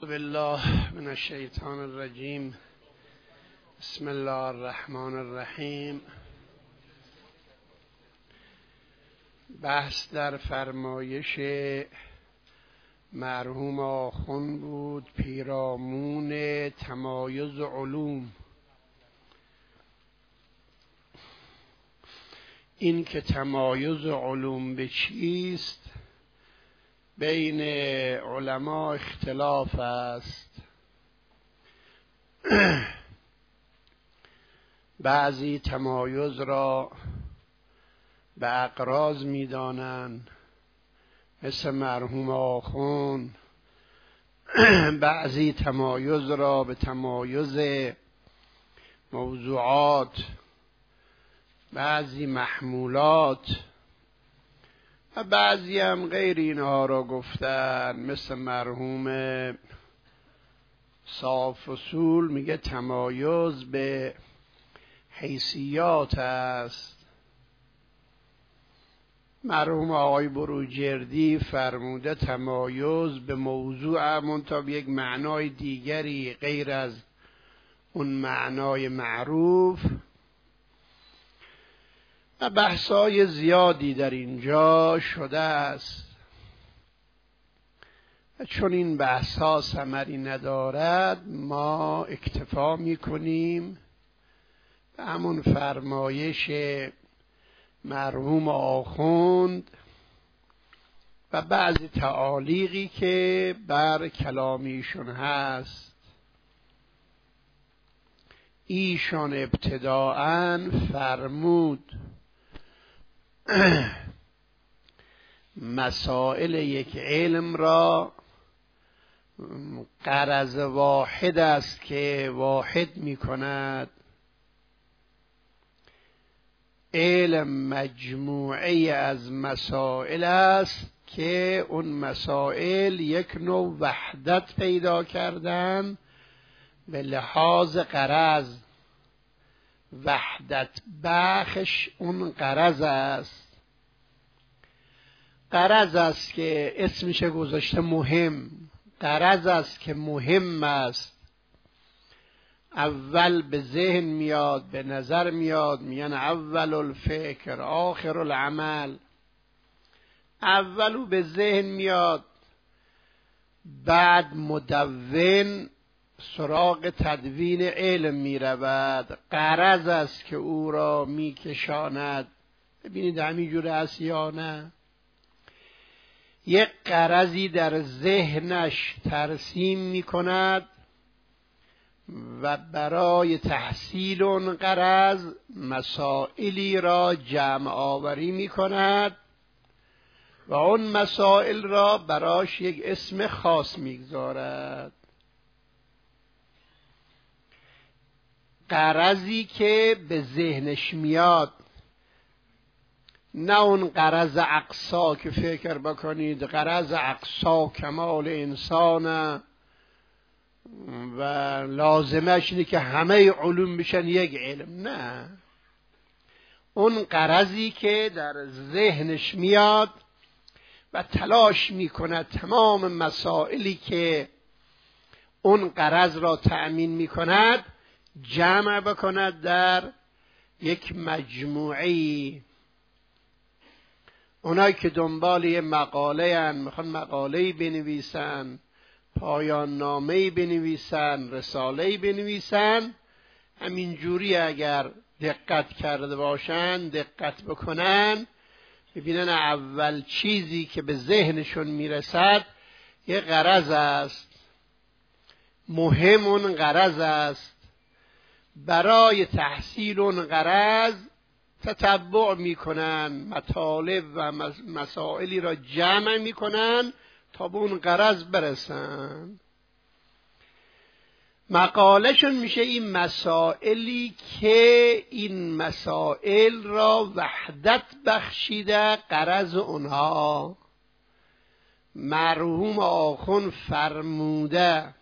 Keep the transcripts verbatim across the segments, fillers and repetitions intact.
بالله من الشیطان الرجیم. بسم الله الرحمن الرحیم. بحث در فرمایش مرحوم آخوند بود پیرامون تمایز علوم. این که تمایز علوم به چیست بین علما اختلاف است. بعضی تمایز را به اقراض می دانند مثل مرحوم آخوند، بعضی تمایز را به تمایز موضوعات، بعضی محمولات و بعضی هم غیر اینها را گفتن. مثل مرحوم صاحب اصول میگه تمایز به حیثیات است. مرحوم آقای بروجردی فرموده تمایز به موضوع منتها به یک معنای دیگری غیر از اون معنای معروف. و بحثای زیادی در اینجا شده است و چون این بحثا ثمری ندارد ما اکتفا میکنیم به همون فرمایش مرحوم آخوند و بعضی تعالیقی که بر کلامیشون هست. ایشان ابتداءً فرمود مسائل یک علم را غرض واحد است که واحد می کند. علم مجموعه از مسائل است که اون مسائل یک نوع وحدت پیدا کردن به لحاظ غرض. وحدت بخش اون غرض است. غرض است که اسمش گذاشته مهم. غرض است که مهم است. اول به ذهن میاد، به نظر میاد، میگن اول الفکر آخر العمل. اولو به ذهن میاد، بعد مدون سراغ تدوین علم می رود. غرض است که او را می کشاند. ببینید همینجور است یا نه؟ یک غرضی در ذهنش ترسیم می کند و برای تحصیل اون غرض مسائلی را جمع آوری می کند و اون مسائل را براش یک اسم خاص می گذارد. غرضی که به ذهنش میاد، نه اون غرض اقصا که فکر بکنید غرض اقصا کمال انسان و لازمش اینه که همه علوم بشن یک علم. نه، اون غرضی که در ذهنش میاد و تلاش میکند تمام مسائلی که اون غرض را تأمین میکند جمع بکند در یک مجموعی. اونایی که دنبال یه مقاله هن، میخوان مقاله‌ای بنویسن، پایان نامه‌ای بنویسن، رساله‌ای بنویسن، همینجوری اگر دقت کرده باشن، دقت بکنن، ببینن اول چیزی که به ذهنشون میرسد یه غرض است. مهم اون غرض است. برای تحصیل اون غرض تتبع میکنن، مطالب و مسائلی را جمع میکنن تا به اون غرض برسن. مقالهشون میشه این مسائلی که این مسائل را وحدت بخشیده غرض اونها. مرحوم آخوند فرموده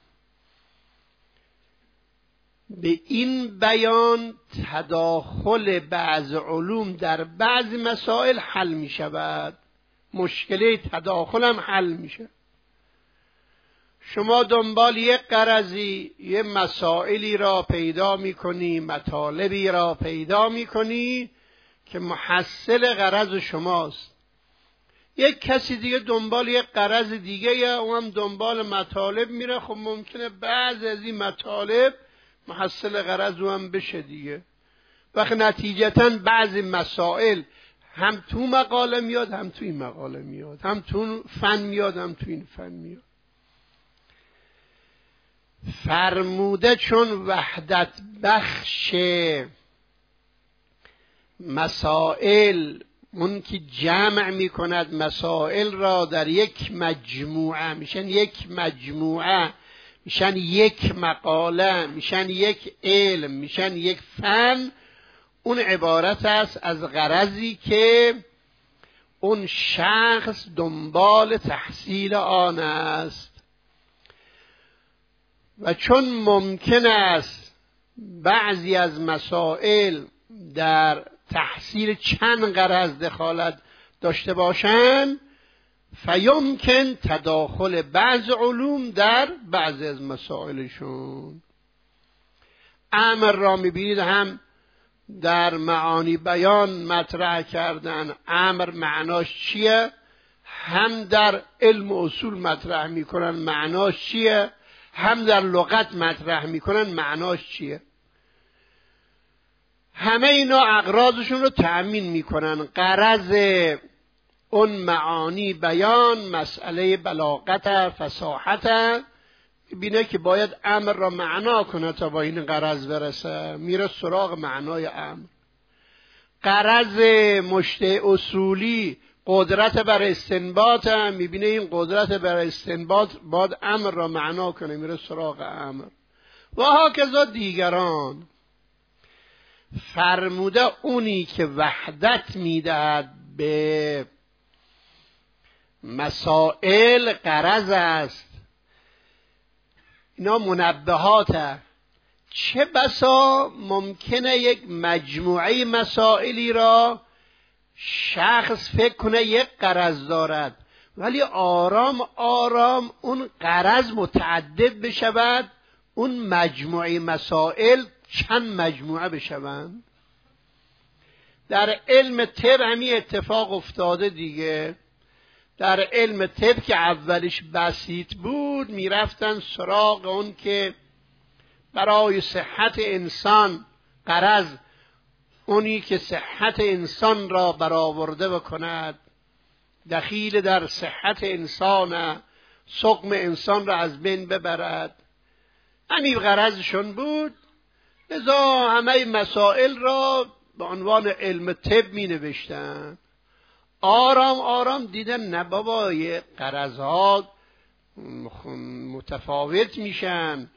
به این بیان تداخل بعض علوم در بعض مسائل حل می شود. مشکل تداخل هم حل می شود. شما دنبال یک غرضی، یه مسائلی را پیدا میکنی، مطالبی را پیدا میکنی که محصل غرض شماست. یک کسی دیگه دنبال یک غرض دیگه یا اون دنبال مطالب میره، خب ممکنه بعضی از این مطالب محصل غرض او هم بشه دیگه. وقت نتیجتاً بعضی مسائل هم تو مقاله میاد هم تو این مقاله میاد، هم تو فن میاد هم تو این فن میاد. فرموده چون وحدت بخش مسائل، اون که جمع می کند مسائل را در یک مجموعه، میشن یک مجموعه، میشن یک مقاله، میشن یک علم، میشن یک فن. اون عبارت است از غرضی که اون شخص دنبال تحصیل آن است. و چون ممکن است بعضی از مسائل در تحصیل چند غرض دخالت داشته باشند، فیمکن تداخل بعض علوم در بعضی از مسائلشون. امر را میبینید هم در معانی بیان مطرح کردن، امر معناش چیه، هم در علم اصول مطرح میکنن معناش چیه، هم در لغت مطرح میکنن معناش چیه. همه اینا اغراضشون رو تأمین میکنن. غرض اون معانی بیان مسئله بلاغت، فصاحت، بینه که باید امر را معنا کنه تا با این غرض برسه، میره سراغ معنای امر. غرض مشته اصولی قدرت بر استنباط، میبینه این قدرت بر استنباط باید امر را معنا کنه، میره سراغ امر. و هاکذا دیگران. فرموده اونی که وحدت میدهد به مسائل غرض است. اینا منبهاته. چه بسا ممکنه یک مجموعه مسائلی را شخص فکر کنه یک غرض دارد، ولی آرام آرام اون غرض متعدد بشود، اون مجموعه مسائل چند مجموعه بشوند. در علم طب همین اتفاق افتاده دیگه. در علم طب که اولش بسیط بود، میرفتن سراغ اون که برای صحت انسان غرض اونی که صحت انسان را برآورده بکند، دخیل در صحت انسان، سقم انسان را از بین ببرد. همین غرضشون بود. لذا همه مسائل را به عنوان علم طب می نوشتن. آرام آرام دیدن نه بابا، یه غرضها متفاوت میشن.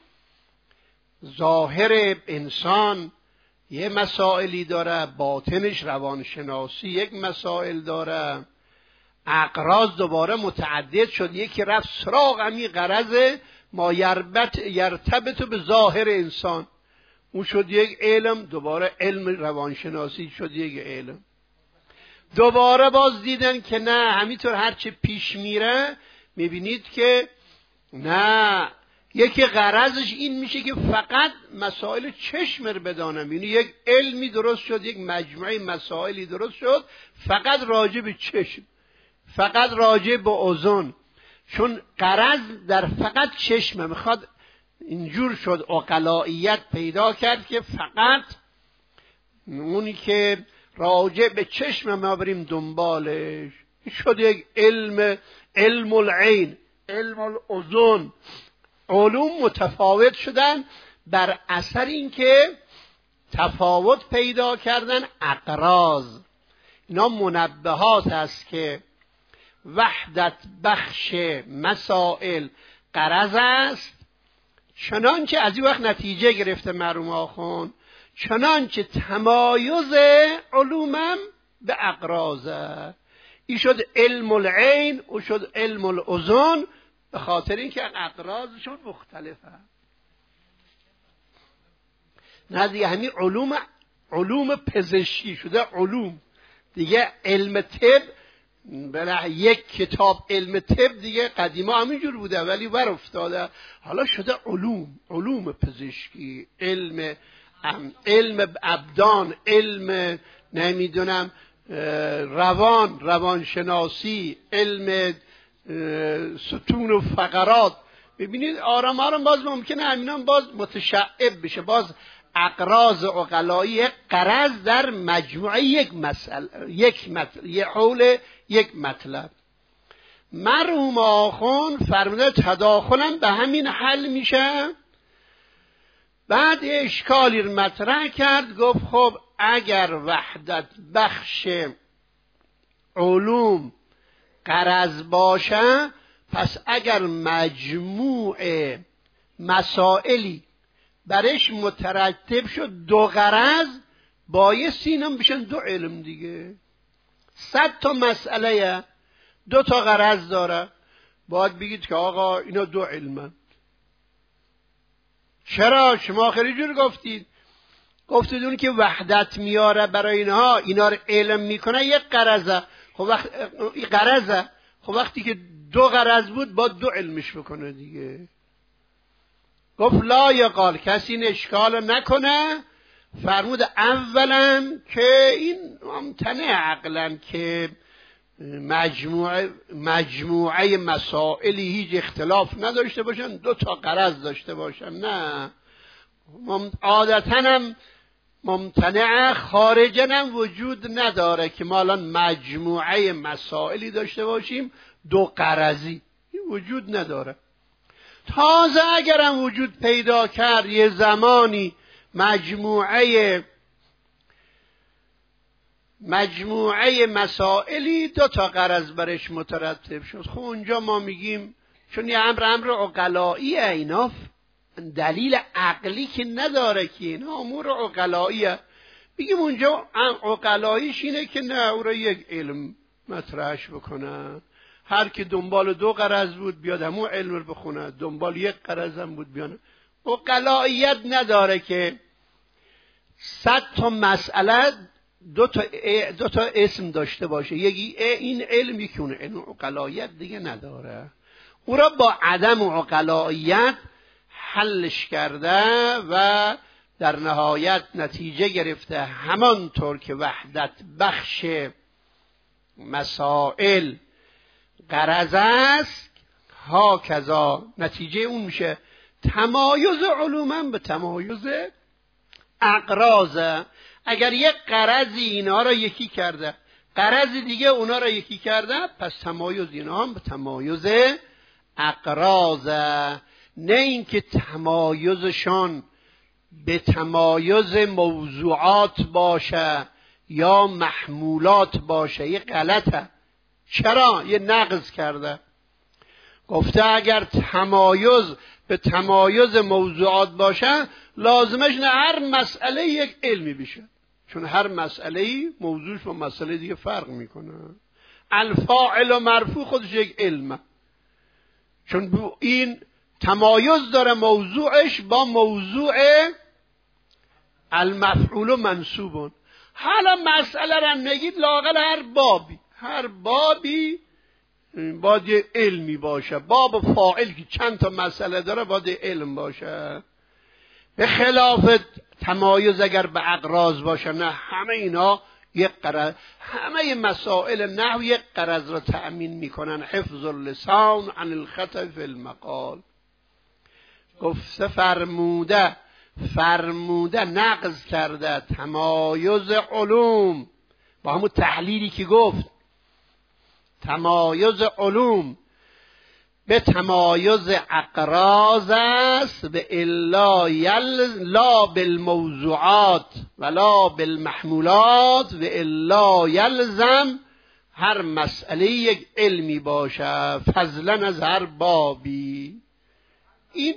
ظاهر انسان یه مسائلی داره، باطنش روانشناسی یک مسائل داره. اغراض دوباره متعدد شد، یکی رفت سراغ همین غرض ما یربط یرتبط به ظاهر انسان، اون شد یک علم. دوباره علم روانشناسی شد یک علم. دوباره باز دیدن که نه، همینطور هرچه پیش میره میبینید که نه، یکی غرضش این میشه که فقط مسائل چشم رو بدانم. یعنی یک علمی درست شد، یک مجموعه مسائلی درست شد فقط راجع به چشم، فقط راجع به اذن، چون غرض در فقط چشمه. میخواد اینجور شد عقلائیت پیدا کرد که فقط اونی که راجع به چشم ما بریم دنبالش. شد یک علم، علم العین، علم الاذن. علوم متفاوت شدن بر اثر اینکه تفاوت پیدا کردن اغراض. اینا منبهات است که وحدت بخش مسائل غرض است. چنانچه از این وقت نتیجه گرفته مرحوم آخوند، چنانچه تمایز علومم به اغراض است. این شد علم العین، او شد علم الاذن، به خاطر اینکه اغراضشون مختلفه. نه دیگه همین علوم، علوم پزشکی شده علوم دیگه. علم طب بله یک کتاب علم طب دیگه قدیما همینجور بوده ولی بر افتاده، حالا شده علوم، علوم پزشکی، علم علم ابدان، علم نمیدونم روان، روانشناسی، علم ستون و فقرات. ببینید آرام آرام باز ممکنه همینان باز متشعب بشه، باز اقراض عقلایی غرض در مجموعه یک مسئله، یک مطلب، یک حول یک مطلب. مرحوم آخوند فرموده تداخلم به همین حل میشه. بعد اشکالی رو مطرح کرد، گفت خب اگر وحدت بخش علوم غرض باشه، پس اگر مجموع مسائلی برش مترتب شد دو غرض، بایستی اینا بشن دو علم دیگه. صد تا مسئله دو تا غرض داره، باید بگید که آقا اینا دو علمن. چرا شما خیلی جور گفتید؟ گفتید اون که وحدت میاره برای اینها، اینا رو علم میکنه یک غرضه. خب وقت غرضه، خب وقتی که دو غرض بود باید دو علمش بکنه دیگه. گفت لا یقال، کسی این اشکال نکنه. فرمود اولا که این ممتنع عقلا که مجموعه مجموعه مسائلی هیچ اختلاف نداشته باشن، دو تا غرض داشته باشن. نه، عادتاً هم ممتنع خارجاً هم وجود نداره که ما الان مجموعه مسائلی داشته باشیم دو غرضی، این وجود نداره. تازه اگرم وجود پیدا کرد یه زمانی مجموعه مجموعه مسائلی دو تا غرض برش مترتب شد، خب اونجا ما میگیم چون یه امر امر عقلاییه، اینا دلیل عقلی که نداره که اینا امور عقلاییه، میگیم اونجا عقلاییش اینه که نه، او را یک علم مطرحش بکنه. هر که دنبال دو غرض بود بیاد همون علم رو بخونه، دنبال یک غرض هم بود بیاد. عقلاییت نداره که صد تا مسئله دو تا دو تا اسم داشته باشه، یکی این علم یکی اون علم. عقلاییت دیگه نداره، او را با عدم عقلاییت حلش کرده و در نهایت نتیجه گرفته همانطور که وحدت بخش مسائل غرض است، ها کذا نتیجه اون میشه تمایز علومم به تمایز اقراض. اگر یک غرضی اینا را یکی کرده، غرض دیگه اونا را یکی کرده، پس تمایز اینا هم به تمایز اقراض، نه اینکه تمایزشان به تمایز موضوعات باشه یا محمولات باشه. یه غلطه. چرا؟ یه نقض کرده، گفته اگر تمایز به تمایز موضوعات باشه لازمش نه هر مسئله یک علمی بشه، چون هر مسئله موضوعش با مسئله دیگه فرق میکنه. الفاعل و مرفوع خودش یک علمه، چون این تمایز داره موضوعش با موضوع المفعول و منصوبون. حالا مسئله را نگید لااقل هر بابی هر بابی باید یه علمی باشه. باب فاعل که چند تا مسئله داره باید علم باشه، به خلاف تمایز اگر به اقراض باشه نه، همه اینا یک قرض، همه مسائل نحو یک قرض را تأمین میکنن. حفظ اللسان عن الخطأ فی المقال. گفته فرموده فرموده نقض کرده تمایز علوم با همون تحلیلی که گفت، تمایز علوم به تمایز اقراض است، به الا یل لا بالموضوعات ولا بالمحمولات، و الا یلزم هر مسئله یک علمی باشه فضلا از هر بابی. این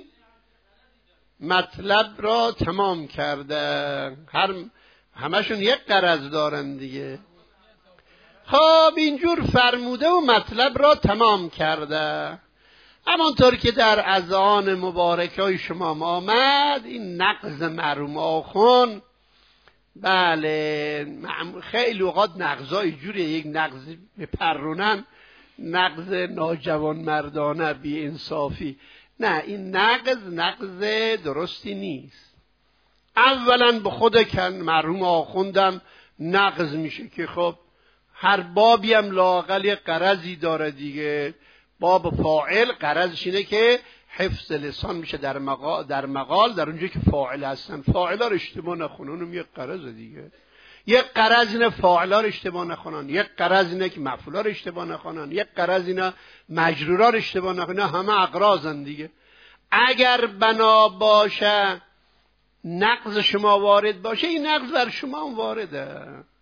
مطلب را تمام کرده. هر همشون یک غرض دارن دیگه. خب اینجور فرموده و مطلب را تمام کرده. همانطور که در اذهان مبارکای شما آمد، این نقض مرحوم آخوند بله خیلی اوقات نقضای جوری یک نقض بپرونن، نقض ناجوان مردانه، بی انصافی. نه، این نقض نقض درستی نیست. اولا به خود کن مرحوم آخوندم نقض میشه که خب هر بابی هم لااقل یک غرضی داره دیگه. باب فاعل غرضش اینه که حفظ لسان میشه در مقال در مقال در اونجایی که فاعل هستن. فاعلا رو اشتباه نخونن، اونم یک غرض دیگه. یک غرض اینه فاعلا رو اشتباه نخونن، یک غرض اینه که مفعولا رو اشتباه نخونن، یک غرض اینه مجرورا رو اشتباه نخونن. همه اغراضن دیگه. اگر بنا باشه نقض شما وارد باشه، این نقض بر شما هم وارده.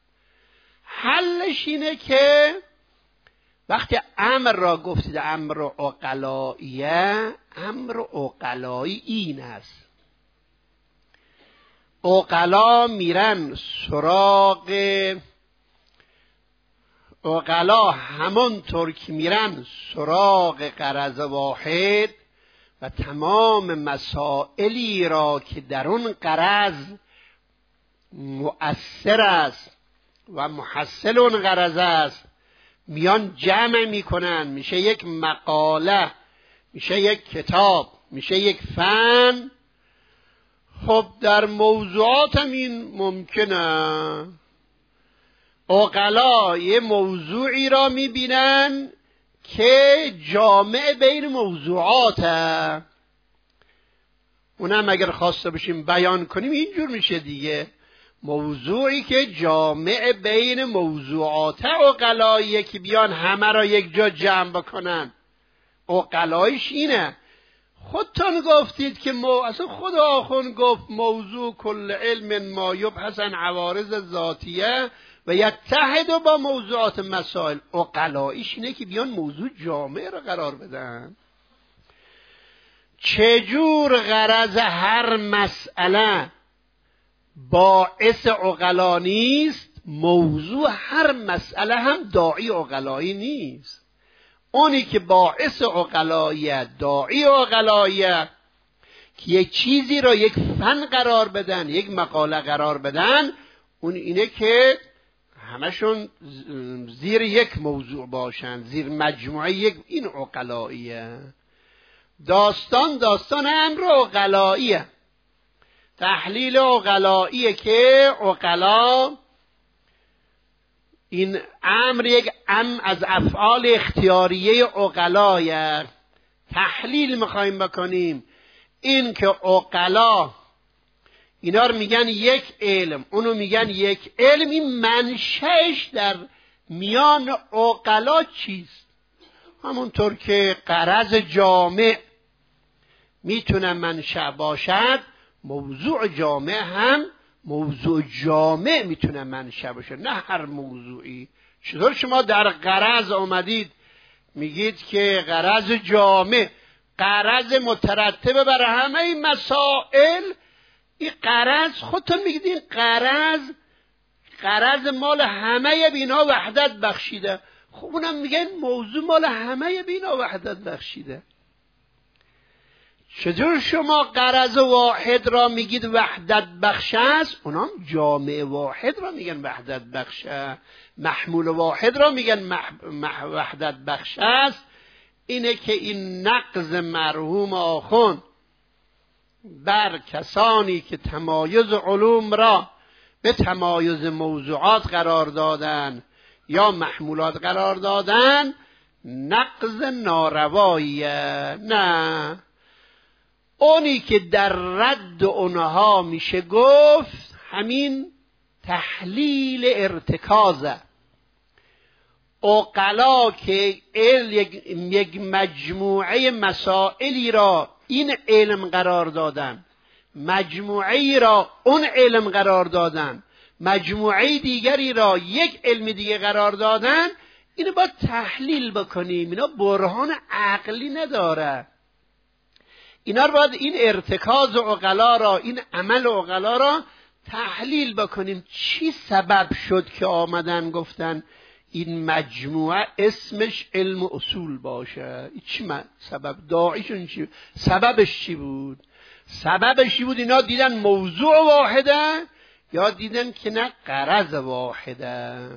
حلش اینه که وقتی امر را گفتید امر عقلائیه، امر عقلایی این است: عقلا میرن سراغ عقلا همانطور که میرن سراغ غرض واحد و تمام مسائلی را که در اون غرض مؤثر است و محصل اون غرض است میان جمع میکنن، میشه یک مقاله، میشه یک کتاب، میشه یک فن. خب در موضوعات هم این ممکنه. عقلا یه موضوعی را میبینن که جامع بین موضوعاته، اونم اگر خواسته باشیم بیان کنیم اینجور میشه دیگه. موضوعی که جامع بین موضوعات عقلاییه که بیان همه را یک جا جمع بکنن. عقلایش اینه. خودتون گفتید که مو... اصلا خود آخون گفت موضوع کل علم ما یبحث عن عوارض ذاتیه و یتحد با موضوعات مسائل. عقلایش اینه که بیان موضوع جامع را قرار بدن. چجور غرض هر مسئله باعث عقلا نیست، موضوع هر مسئله هم داعی عقلایی نیست. اونی که باعث عقلاییه، داعی عقلاییه، که یک چیزی را یک فن قرار بدن، یک مقاله قرار بدن، اون اینه که همشون زیر یک موضوع باشن، زیر مجموعه یک. این عقلاییه. داستان داستان امر عقلاییه، تحلیل عقلاییه که عقلا این امر یک ام از افعال اختیاریه عقلایه. تحلیل میخوایم بکنیم این که عقلا اینا رو میگن یک علم، اونو میگن یک علم. این منشأش در میان عقلا چیست؟ همونطور که غرض جامع میتونه منشأ باشد، موضوع جامع هم موضوع جامع میتونه منشأ باشه، نه هر موضوعی. چطور شما در غرض آمدید میگید که غرض جامع، غرض مترتبه بر همه این مسائل؟ این غرض خودتون میگید این غرض غرض مال همه بینا وحدت بخشیده. خب اونم میگن موضوع مال همه بینا وحدت بخشیده. چطور شما غرض واحد را میگید وحدت بخش است، اونام جامع واحد را میگن وحدت بخش، محمول واحد را میگن مح... مح... وحدت بخش است. اینه که این نقض مرحوم آخوند بر کسانی که تمایز علوم را به تمایز موضوعات قرار دادن یا محمولات قرار دادن نقض نارواییه. نه، اونی که در رد اونها میشه گفت همین تحلیل ارتکازه. عقلا که یک مجموعه مسائلی را این علم قرار دادن، مجموعه را اون علم قرار دادن، مجموعه دیگری را یک علم دیگه قرار دادن، اینو باید تحلیل بکنیم. اینا برهان عقلی نداره. اینا رو باید این ارتکاز عقلا را، این عمل عقلا را تحلیل بکنیم. چی سبب شد که آمدن گفتن این مجموعه اسمش علم اصول باشه؟ چی سبب؟ داعیشون چی؟ سببش چی بود؟ سببش چی بود؟ اینا دیدن موضوع واحده، یا دیدن که نه غرض واحده.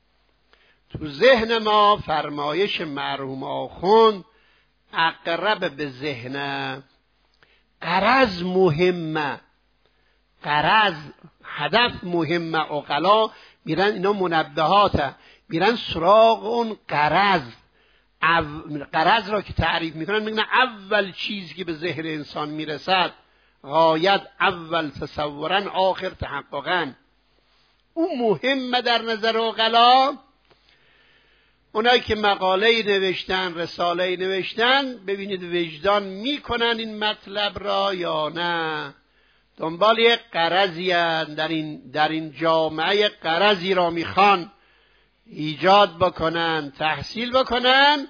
تو ذهن ما فرمایش مرحوم آخوند اقرب به ذهنه. غرض مهمه، غرض هدف مهمه. عقلا میرن اینا منبهاته، میرن سراغ اون غرض. غرض را که تعریف میکنن میگن اول چیزی که به ذهن انسان میرسد غایت اول تصورن آخر تحققن. اون مهمه در نظر عقلا. اونایی که مقاله نوشتن، رساله نوشتن، ببینید وجدان میکنن این مطلب را یا نه. دنبال یک غرضی در این در این جامعه غرضی را میخوان ایجاد بکنن، تحصیل بکنن.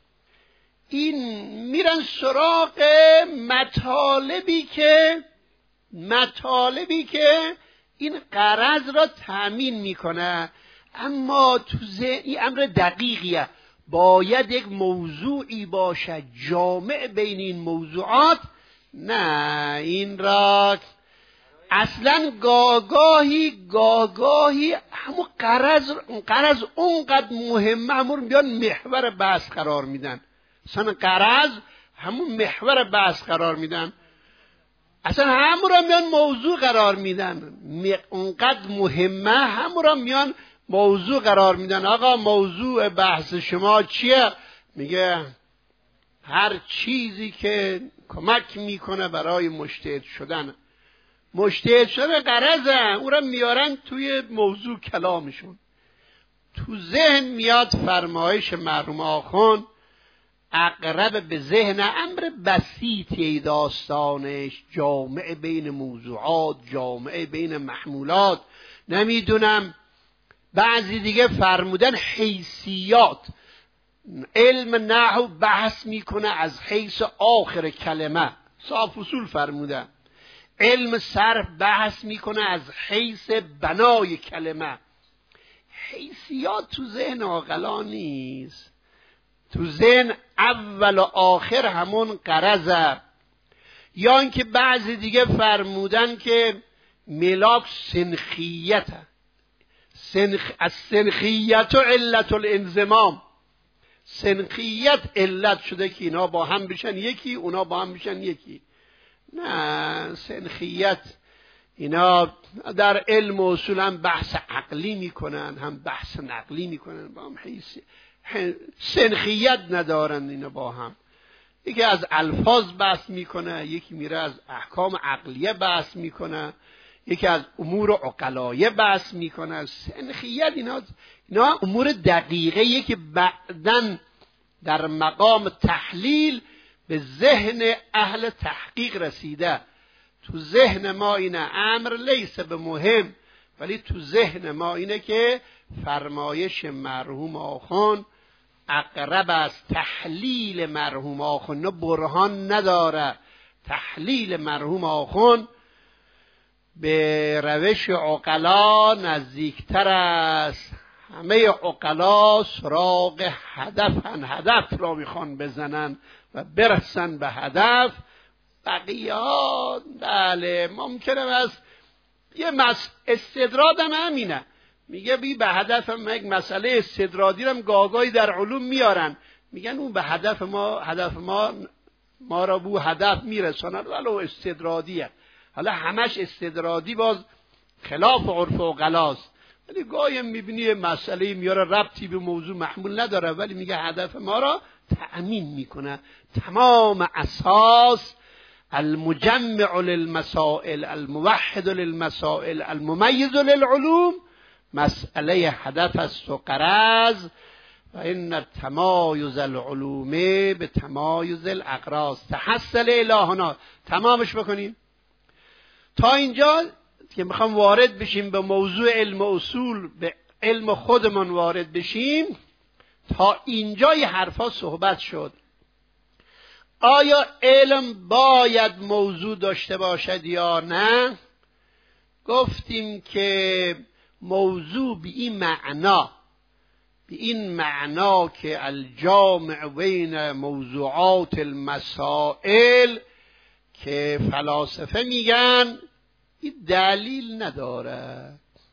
این میرن سراغ مطالبی که مطالبی که این غرض را تأمین میکنه. اما تو ذهن این امر دقیقیه، باید یک موضوعی باشه جامع بین این موضوعات. نه، این را اصلا گاگاهی گاگاهی همون غرض غرض اونقدر مهمه همون بیان محور بحث قرار میدن. اصلا غرض همون محور بحث قرار میدن، اصلا همون را میان موضوع قرار میدن. اونقدر مهمه همون را میان موضوع قرار میدن. آقا موضوع بحث شما چیه؟ میگه هر چیزی که کمک میکنه برای مجتهد شدن. مجتهد شدن غرضه، اون را میارن توی موضوع کلامشون. تو ذهن میاد فرمایش مرحوم آخوند اقرب به ذهن، امر بسیطی داستانش، جامع بین موضوعات، جامع بین محمولات. نمیدونم بعضی دیگه فرمودن حیثیات. علم نحو بحث میکنه از حیث آخر کلمه، صاف اصول فرمودن. علم صرف بحث میکنه از حیث بنای کلمه. حیثیات تو ذهن عاقلا نیست. تو ذهن اول و آخر همون غرضه. یا اینکه بعضی دیگه فرمودن که ملاک سنخیته. سنخ... از سنخیت و علت الانضمام. سنخیت علت شده که اینا با هم بشن یکی، اونا با هم بشن یکی. نه، سنخیت اینا در علم اصولا بحث عقلی میکنن، هم بحث نقلی میکنن، با هم حیثی سنخیت ندارن. اینا با هم یکی از الفاظ بحث میکنه، یکی میره از احکام عقلیه بحث میکنه، یکی از امور عقلایه بحث میکنه. سنخیت اینا اینا امور دقیقه یکی بعدن در مقام تحلیل به ذهن اهل تحقیق رسیده. تو ذهن ما اینه امر لیس به مهم، ولی تو ذهن ما اینه که فرمایش مرحوم آخوند اقرب از تحلیل مرحوم آخوند. برهان نداره. تحلیل مرحوم آخوند به روش عقلا نزدیکتر است. همه عقلا سراغ هدفن، هدف را میخوان بزنن و برسن به هدف. بقیه ها بله ممکنه است یه مس... استدراد هم همینه، میگه بی به هدف هم یک مسئله استدرادی هم گاگایی در علوم میارن، میگن اون به هدف ما هدف ما ما را بو هدف میرساند ولو استدرادیه. حالا همش استدرادی باز خلاف عرف عقلاست، ولی گاهی میبینی مسئله میاره ربطی به موضوع محمول نداره ولی میگه هدف ما را تأمین میکنه. تمام اساس المجمع للمسائل، الموحد للمسائل، المميز للعلوم مسئله هدف است و غرض. و این تمایز العلوم به تمایز الاغراض تحصل الهنا. تمامش بکنیم تا اینجا که میخوام وارد بشیم به موضوع علم اصول، به علم خودمون وارد بشیم. تا اینجای حرفا صحبت شد. آیا علم باید موضوع داشته باشد یا نه؟ گفتیم که موضوع به این معنا، به این معنا که الجامع بین موضوعات المسائل که فلاسفه میگن این دلیل نداره.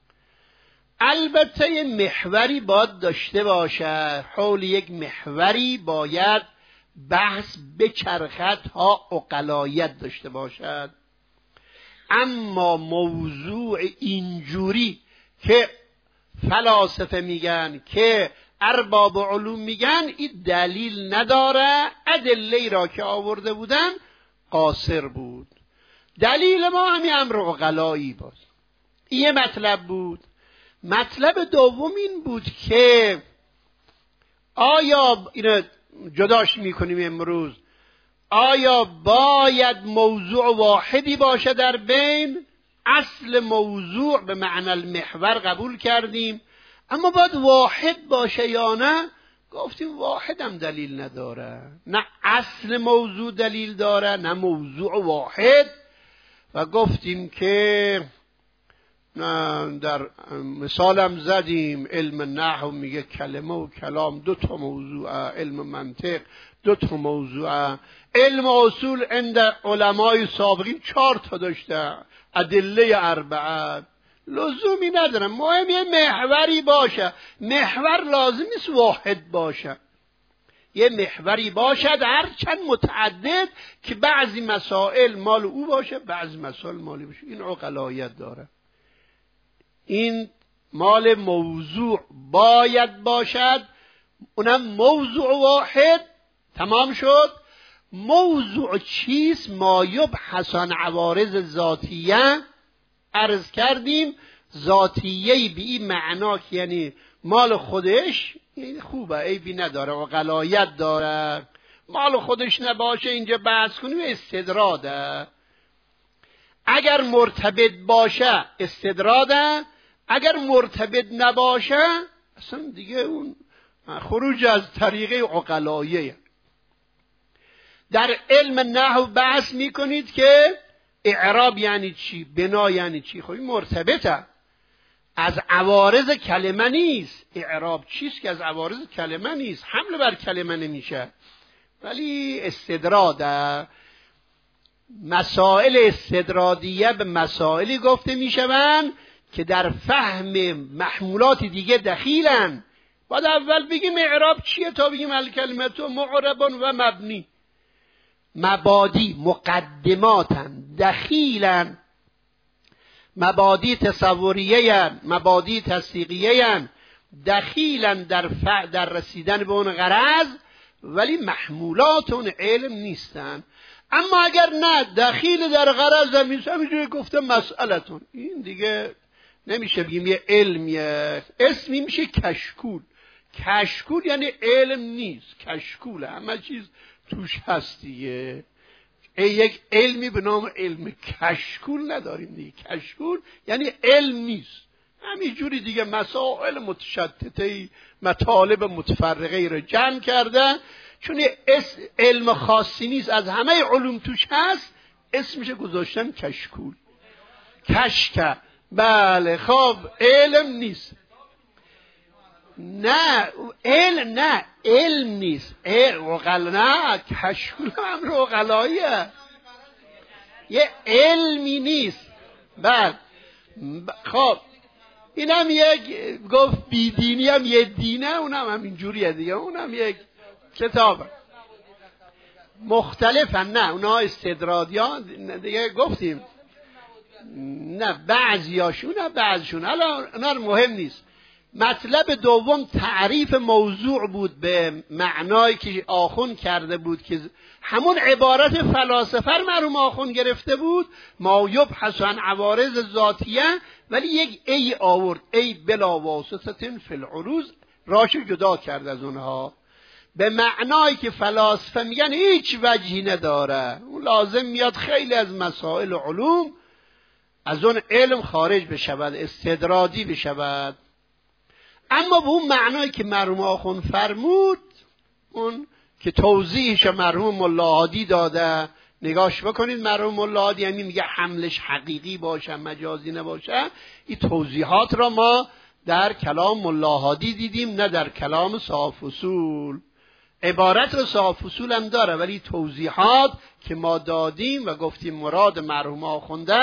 البته یه محوری باید داشته باشه، حول یک محوری باید بحث بچرخد تا عقلایت داشته باشد. اما موضوع اینجوری که فلاسفه میگن، که ارباب علوم میگن، این دلیل نداره. ادله را که آورده بودن قاصر بود. دلیل ما همین امر عقلایی بود. این مطلب بود. مطلب دوم این بود که آیا اینو جداش میکنیم امروز، آیا باید موضوع واحدی باشه در بین؟ اصل موضوع به معنی المحور قبول کردیم، اما باید واحد باشه یا نه؟ گفتیم واحد هم دلیل نداره، نه اصل موضوع دلیل داره نه موضوع واحد. و گفتیم که در مثالم زدیم، علم نحو میگه کلمه و کلام دو تا موضوعه، علم منطق دو تا موضوعه، علم اصول عند علمای سابقین چهار تا داشته، ادله اربعه. لزومی نداره، مهم یه محوری باشه. محور لازم نیست واحد باشه، یه محوری باشد هرچند متعدد، که بعضی مسائل مال او باشه بعضی مسائل مالی باشه. این عقلایت داره. این مال موضوع باید باشد، اونم موضوع واحد. تمام شد. موضوع چیست؟ ما یبحث عن عوارض ذاتیه. عرض کردیم ذاتیه به این معنا که یعنی مال خودش، این خوبه، عیبی نداره، عقلایت داره. مال خودش نباشه اینجا بحث کنیم استدراده. اگر مرتبط باشه استدراده، اگر مرتبط نباشه اصلا دیگه اون خروج از طریقه عقلاییه. در علم نحو بحث میکنید که اعراب یعنی چی، بنا یعنی چی. خب این مرتبطه، از عوارض کلمه نیست. اعراب چیست که از عوارض کلمه نیست، حمله بر کلمه نمیشه. ولی استدراده، مسائل استدرادیه به مسائلی گفته میشوند که در فهم محمولات دیگه دخیلن. باید اول بگیم اعراب چیه تا بگیم الکلمه معرب و مبنی. مبادی مقدماتن، دخیلن، مبادی تصوریه، مبادی تصدیقیه، دخیلن در ف... در رسیدن به اون غرض، ولی محمولات اون علم نیستن. اما اگر نه دخیل در غرض هم نیست، همینجوری گفته مسئلتون، این دیگه نمیشه بگیم یه علمیه، اسمی میشه کشکول. کشکول یعنی علم نیست، کشکوله، همه چیز توش هست دیگه. یک علمی به نام علم کشکول نداریم دیگه. کشکول یعنی علم نیست، همینجوری دیگه مسائل متشتته، مطالب متفرقه رو جمع کرده. چون علم خاصی نیست، از همه علوم توش هست، اسمش گذاشتن کشکول. کشکه، بله. خب علم نیست. نه علم، نه علم نیست، عقل نه، کشکول هم رو عقلاییه، یه علمی نیست. بله. خب اینم یک گفت بیدینی هم یه دینه، اونم هم اینجوریه دیگه، اونم یک کتاب مختلفن. نه اونا استدرادیان دیگه گفتیم، نه بعضیاشون، نه بعضیشون، حالا اونا مهم نیست. مطلب دوم تعریف موضوع بود به معنایی که آخون کرده بود، که همون عبارت فلاسفه مرحوم آخون گرفته بود، ما یبحث عن عوارض ذاتیه، ولی یک ای آورد، ای بلا واسطه فی العروض، راش جدا کرد از اونها، به معنایی که فلاسفه میگن هیچ وجهی نداره. اون لازم میاد خیلی از مسائل علوم از اون علم خارج بشود، استدرادی بشود. اما به اون معنایی که مرحوم آخوند فرمود، اون که توضیحش مرحوم ملا هادی داده، نگاش بکنید. مرحوم ملا هادی یعنی میگه حملش حقیقی باشه مجازی نباشه. این توضیحات را ما در کلام ملا هادی دیدیم، نه در کلام صاحب اصول. عبارت رو صاحب اصول هم داره، ولی توضیحات که ما دادیم و گفتیم مراد مرحوم آخونده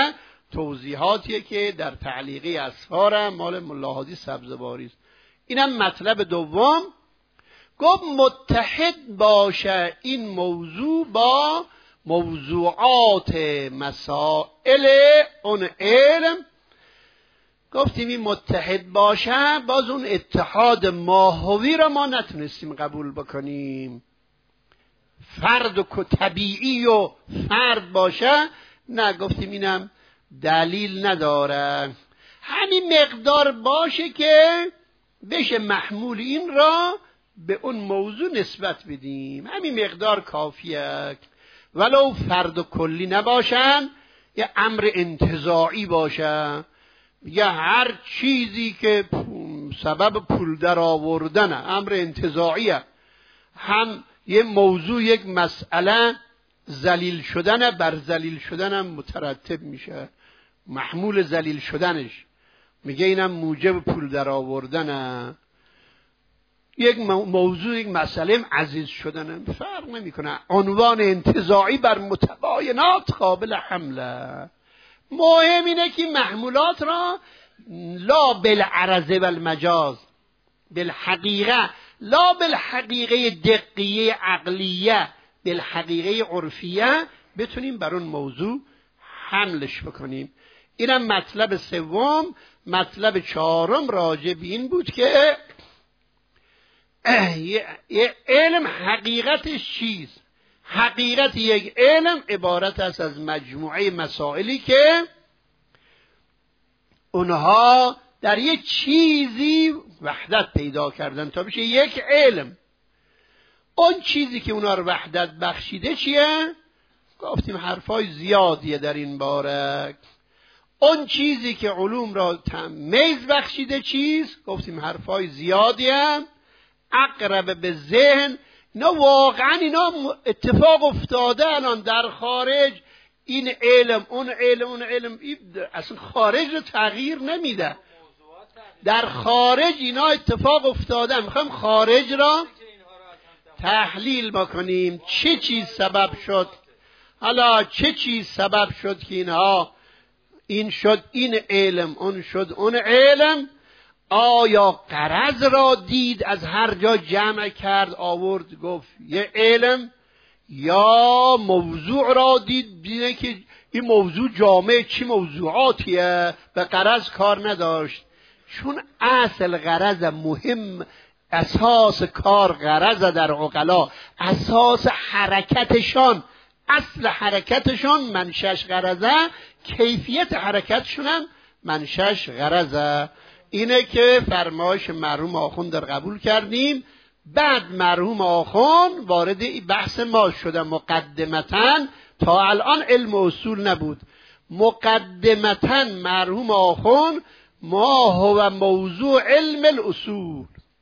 توضیحاتیه که در تعلیقی اسفارم مال ملا هادی سبزواری است. اینم مطلب دوم. گفت متحد باشه این موضوع با موضوعات مسائل اون علم. گفتیم این متحد باشه، باز اون اتحاد ماهوی را ما نتونستیم قبول بکنیم. فرد و طبیعی و فرد باشه، نه، گفتیم اینم دلیل نداره. همین مقدار باشه که بشه محمول این را به اون موضوع نسبت بدیم، همین مقدار کافیه. ولو فرد و کلی نباشن، یه امر انتزاعی باشه، یه هر چیزی که سبب پول در آوردن امر انتزاعیه، هم یه موضوع یک مسئله ذلیل شدن بر ذلیل شدن هم مترتب میشه، محمول ذلیل شدنش میگه اینم موجب پول در آوردنه. یک موضوع یک مسئله عزیز شدن فرق نمیکنه، عنوان انتزاعی بر متباینات قابل حمله. مهم اینه که محمولات را لا بالعرض و المجاز بالحقیقه، لا بالحقیقه دقیه عقلیه، بالحقیقه عرفیه بتونیم بر اون موضوع حملش بکنیم. اینم مطلب سوم. مطلب چهارم راجع به این بود که یه علم حقیقتش چیست؟ حقیقت یک علم عبارت است از مجموعه مسائلی که اونها در یک چیزی وحدت پیدا کردن تا بشه یک علم. اون چیزی که اونها رو وحدت بخشیده چیه؟ گفتیم حرفای زیادیه در این باره. اون چیزی که علوم را تمیز بخشیده چیست؟ گفتیم حرفای زیادیه. اقرب به ذهن، اینا واقعا اینا اتفاق افتاده الان در خارج. این علم اون علم اون علم اصلا خارج رو تغییر نمیده، در خارج اینا اتفاق افتاده. میخوایم خارج را تحلیل بکنیم، چه چیز سبب شد، حالا چه چیز سبب شد که اینها این شد این علم اون شد اون علم. آیا غرض را دید از هر جا جمع کرد آورد گفت یه علم، یا موضوع را دید دیده که این موضوع جامع چی موضوعاتیه، به غرض کار نداشت. چون اصل غرض مهم، اساس کار غرض در عقلا، اساس حرکتشان، اصل حرکتشان منشش غرضه، کیفیت حرکتشون هم منشش غرضه. اینه که فرمایش مرحوم آخوند در قبول کردیم. بعد مرحوم آخوند وارد بحث ما شدن. مقدمتاً تا الان علم اصول نبود، مقدمتاً مرحوم آخوند ما هو موضوع علم الاصول.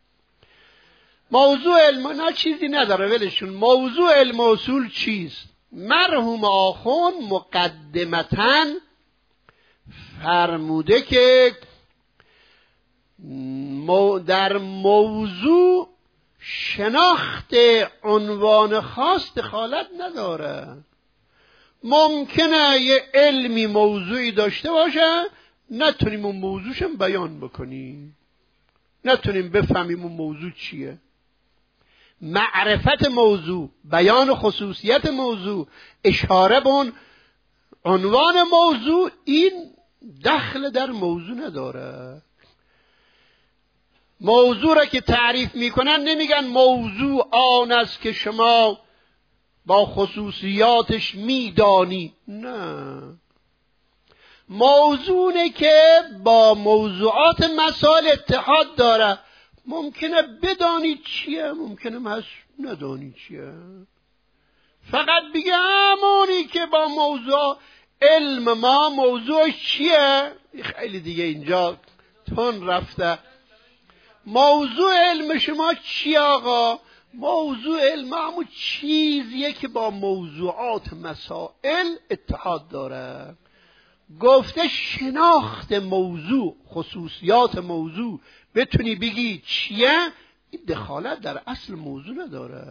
موضوع علم نه چیزی نداره ولشون. موضوع علم اصول چیست؟ مرحوم آخوند مقدمتاً فرموده که در موضوع شناخت عنوان خاص دخالت نداره. ممکنه یه علمی موضوعی داشته باشه نتونیم اون موضوعشم بیان بکنیم، نتونیم بفهمیم اون موضوع چیه. معرفت موضوع، بیان خصوصیت موضوع، اشاره به اون عنوان موضوع، این دخل در موضوع نداره. موضوع را که تعریف میکنن نمیگن موضوع آن است که شما با خصوصیاتش میدانی، نه، موضوعه که با موضوعات مسائل اتحاد داره. ممکنه بدانی چیه، ممکنه هست ندانی چیه، فقط بگه همونی که با موضوع علم ما موضوع چیه. خیلی دیگه اینجا تون رفته. موضوع علم شما چی آقا؟ موضوع علم همون چیزیه که با موضوعات مسائل اتحاد داره. گفته شناخت موضوع، خصوصیات موضوع بتونی بگی چیه، این دخالت در اصل موضوع نداره.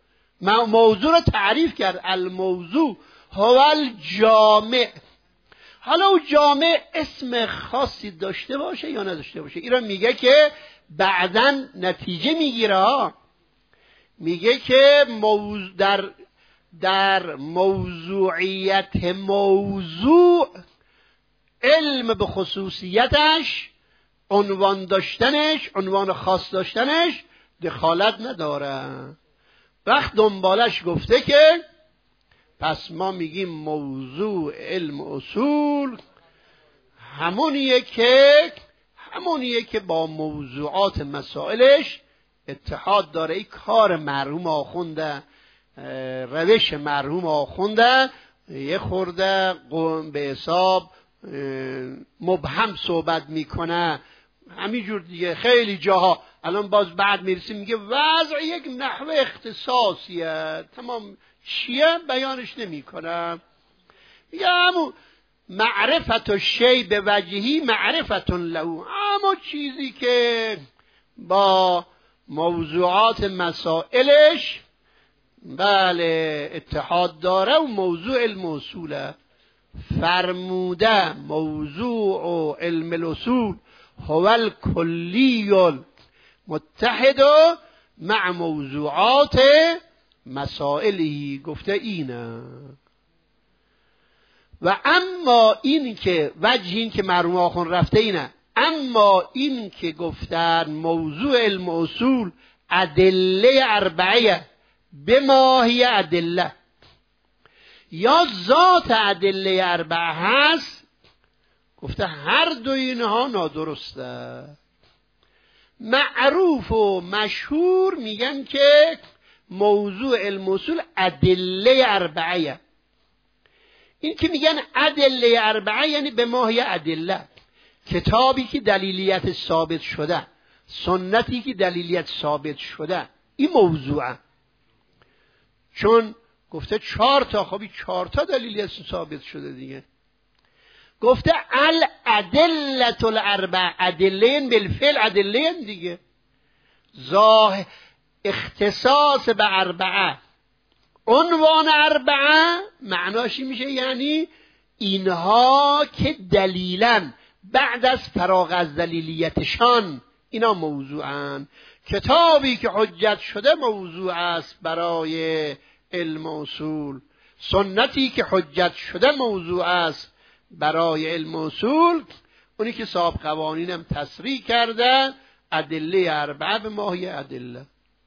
موضوع رو تعریف کرد. الموضوع هو الجامع، حالا او جامع اسم خاصی داشته باشه یا نداشته باشه، این را میگه که بعداً نتیجه میگیره ها. میگه که موضوع در در موضوعیت موضوع علم به خصوصیتش، عنوان داشتنش، عنوان خاص داشتنش دخالت نداره. وقت دنبالش گفته که پس ما میگیم موضوع علم اصول همونیه که همونیه که با موضوعات مسائلش اتحاد داره. این کار مرحوم آخونده، روش مرحوم آخونده یه خورده به حساب مبهم صحبت میکنه، همینجور دیگه. خیلی جاها الان باز بعد میرسیم میگه وضع یک نحوه اختصاصیه، تمام چیه بیانش نمیکنم. میگه همون معرفت الشیء به وجهی معرفت له، اما چیزی که با موضوعات مسائلش بله اتحاد داره و موضوع علم اصوله. فرموده موضوع و علم الاصول هو الکلی متحد مع موضوعات مسائلی، گفته اینه. و اما این که وجه این که مرحوم آخوند رفته اینه، اما این که گفتن موضوع علم اصول ادله اربعه به ماهی ادله یا ذات ادله اربعه هست، گفته هر دو اینها نادرسته. معروف و مشهور میگن که موضوع علم اصول ادله اربعه. این که میگن ادله اربعه یعنی به ماهی ادله، کتابی که دلیلیت ثابت شده، سنتی که دلیلیت ثابت شده، این موضوعه. چون گفته چهار تا، خب چهار تا دلیلیت ثابت شده دیگه. گفته الادله الاربع، ادله بالفعل ادله دیگه. ظاهر اختصاص به اربعه، عنوان اربعه معناش میشه یعنی اینها که دلیلن بعد از فراغ از دلیلیتشان اینا موضوعن. کتابی که حجت شده موضوع است برای علم اصول، سنتی که حجت شده موضوع است برای علم اصول. اونی که صاحب قوانینم تصریح کرده ادله اربعه به ماهی ادله.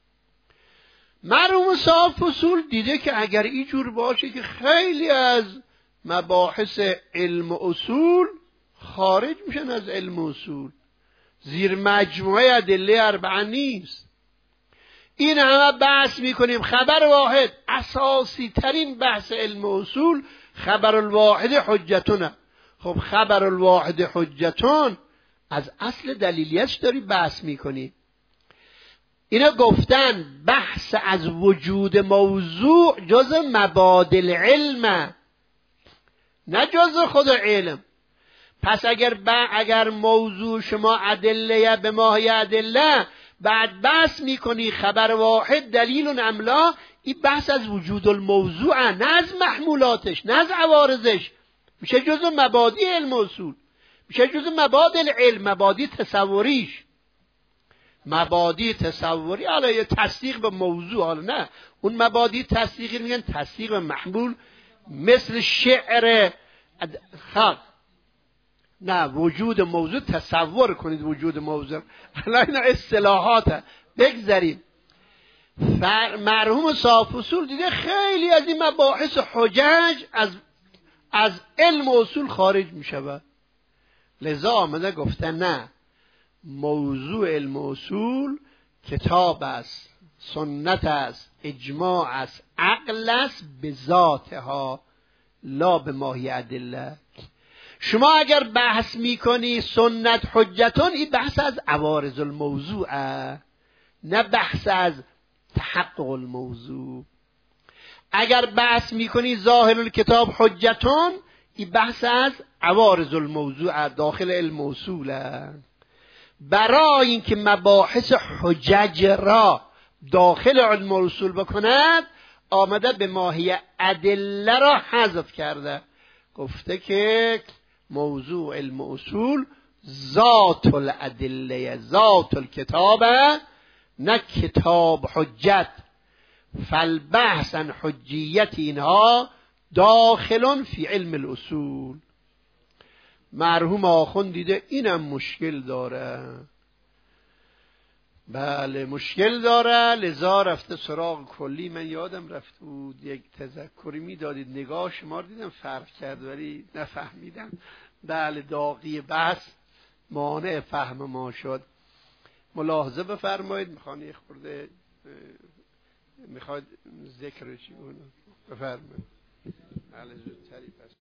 مرحوم صاحب اصول دیده که اگر اینجور باشه که خیلی از مباحث علم اصول خارج میشن از علم اصول، زیر مجموعه ادله اربعه نیست. این همه بحث میکنیم خبر واحد، اساسی ترین بحث علم اصول خبر الواحد حجتونه. خب خبر الواحد حجتون از اصل دلیلیتش داری بحث میکنی. اینا گفتن بحث از وجود موضوع جز مبادئ العلم، نه جز خود علم. پس اگر با اگر موضوع شما ادله به ماهی ادله، بعد بحث میکنی خبر واحد دلیل املا، این بحث از وجود الموضوع، نه از محمولاتش، نه از عوارضش. میشه جزء مبادئ علم اصول، میشه جزء مبادئ العلم، مبادئ تصوریش. مبادئ تصوری علیه تصدیق به موضوع، حالا نه اون مبادئ تصدیقی میگن تصدیق به محمول، مثل شعر خلق. نه وجود موضوع تصور کنید وجود موضوع، حالا اینا اصطلاحاته بگذاریم. مرحوم صاحب اصول دیده خیلی از این مباحث حجج از از علم اصول خارج می شود، لذا آمده گفته نه، موضوع علم اصول کتاب است، سنت است، اجماع است، عقل است به ذاتها، لا به ماهی ادله. شما اگر بحث میکنی سنت حجتون، این بحث از عوارض الموضوع، نه بحث از تحقق الموضوع. اگر بحث میکنی ظاهر الکتاب حجتون، این بحث از عوارض الموضوع داخل علم اصوله. برای اینکه مباحث حجج را داخل علم اصول بکند، آمده به ماهی ادله را حذف کرده. گفته که موضوع علم اصول ذات الادله، ذات الکتاب، نه کتاب حجت. فالبحث عن حجیت اینها داخلون فی علم الاصول. مرحوم آخوند دیده اینم مشکل داره، بله مشکل داره، لذا رفته سراغ کلی. من یادم رفت بود یک تذکری میدادید، نگاه شما رو دیدم فرق کرد ولی نفهمیدم. بله داغی بحث مانع فهم ما شد. ملاحظه بفرمایید. میخوان یه خورده میخواد ذکر چی کنه بفرمایید. بله زودتری پس